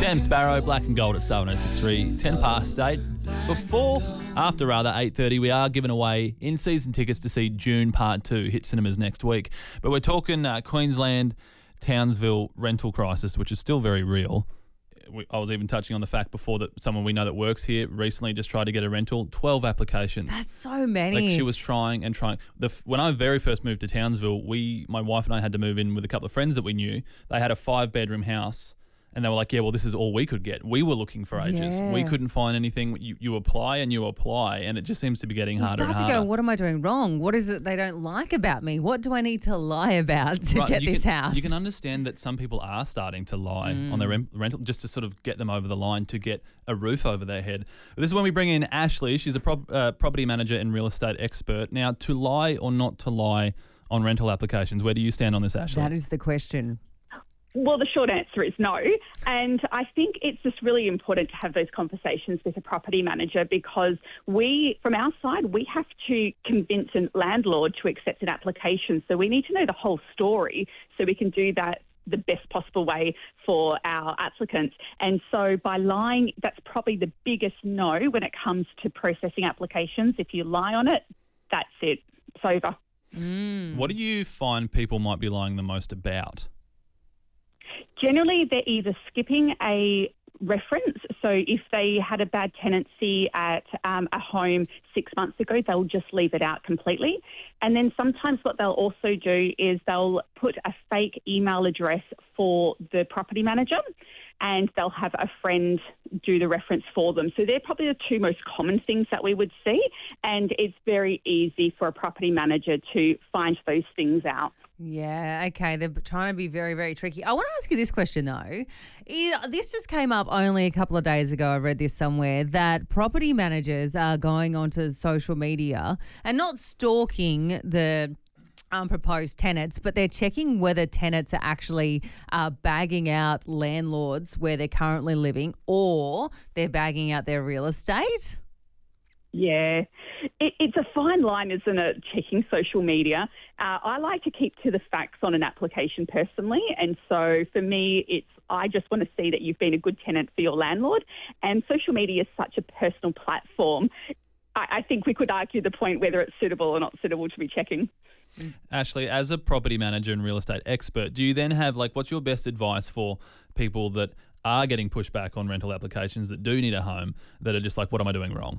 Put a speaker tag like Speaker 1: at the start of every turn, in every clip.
Speaker 1: Sam Sparrow, Black and Gold at Star 106.3, 10 past 8. After 8:30, we are giving away in-season tickets to see Dune Part 2 hit cinemas next week. But we're talking Queensland, Townsville rental crisis, which is still very real. I was even touching on the fact before that someone we know that works here recently just tried to get a rental, 12 applications.
Speaker 2: That's so many.
Speaker 1: Like, she was trying and trying. When I very first moved to Townsville, my wife and I had to move in with a couple of friends that we knew. They had a 5-bedroom house. And they were like, yeah, well, this is all we could get. We were looking for ages.
Speaker 2: Yeah.
Speaker 1: We couldn't find anything. You apply, and it just seems to be getting harder and harder.
Speaker 2: You start to go, what am I doing wrong? What is it they don't like about me? What do I need to lie about to get this house?
Speaker 1: You can understand that some people are starting to lie on their rental just to sort of get them over the line to get a roof over their head. But this is when we bring in Ashley. She's a property manager and real estate expert. Now, to lie or not to lie on rental applications, where do you stand on this, Ashley?
Speaker 2: That is the question.
Speaker 3: Well, the short answer is no. And I think it's just really important to have those conversations with a property manager because from our side, we have to convince a landlord to accept an application. So we need to know the whole story so we can do that the best possible way for our applicants. And so by lying, that's probably the biggest no when it comes to processing applications. If you lie on it, that's it. It's over.
Speaker 1: What do you find people might be lying the most about?
Speaker 3: Generally, they're either skipping a reference. So if they had a bad tenancy at a home 6 months ago, they'll just leave it out completely. And then sometimes what they'll also do is they'll put a fake email address for the property manager and they'll have a friend do the reference for them. So they're probably the two most common things that we would see. And it's very easy for a property manager to find those things out.
Speaker 2: Yeah, okay. They're trying to be very, very tricky. I want to ask you this question, though. This just came up only a couple of days ago. I read this somewhere that property managers are going onto social media and not stalking the proposed tenants, but they're checking whether tenants are actually bagging out landlords where they're currently living or they're bagging out their real estate.
Speaker 3: Yeah, it's a fine line, isn't it, checking social media? I like to keep to the facts on an application personally. And so for me, I just want to see that you've been a good tenant for your landlord. And social media is such a personal platform. I think we could argue the point whether it's suitable or not suitable to be checking.
Speaker 1: Ashley, as a property manager and real estate expert, do you then have, what's your best advice for people that are getting pushed back on rental applications that do need a home that are just like, what am I doing wrong?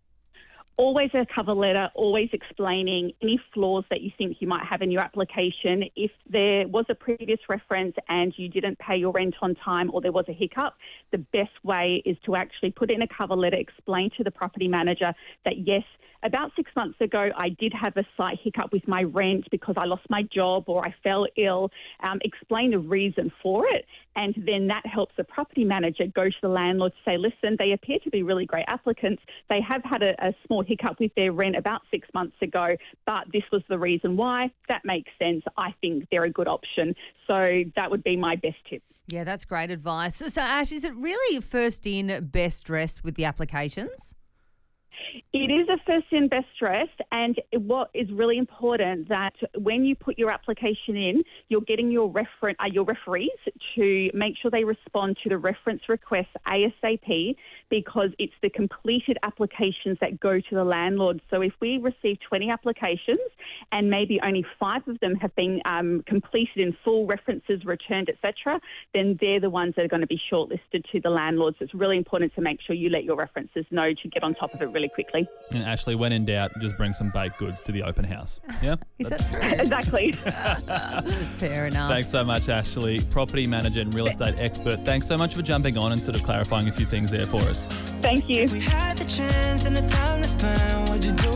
Speaker 3: Always a cover letter, always explaining any flaws that you think you might have in your application. If there was a previous reference and you didn't pay your rent on time or there was a hiccup, the best way is to actually put it in a cover letter, explain to the property manager that, yes, about 6 months ago, I did have a slight hiccup with my rent because I lost my job or I fell ill. Explain the reason for it. And then that helps the property manager go to the landlord to say, listen, they appear to be really great applicants. They have had a small hiccup with their rent about 6 months ago, but this was the reason why. That makes sense. I think they're a good option. So that would be my best tip.
Speaker 2: Yeah, that's great advice. So Ash, is it really first in, best dressed with the applications?
Speaker 3: It is a first in, best dressed, and what is really important that when you put your application in, you're getting your referees to make sure they respond to the reference request ASAP because it's the completed applications that go to the landlord. So if we receive 20 applications and maybe only 5 of them have been completed in full, references returned, etc., then they're the ones that are going to be shortlisted to the landlord. So it's really important to make sure you let your references know to get on top of it really quickly.
Speaker 1: And Ashley, when in doubt, just bring some baked goods to the open house. Yeah?
Speaker 2: Is that true?
Speaker 3: Exactly.
Speaker 2: Fair enough.
Speaker 1: Thanks so much, Ashley, property manager and real estate expert. Thanks so much for jumping on and sort of clarifying a few things there for us.
Speaker 3: Thank you.
Speaker 4: If we had the chance and the time to spend, would you do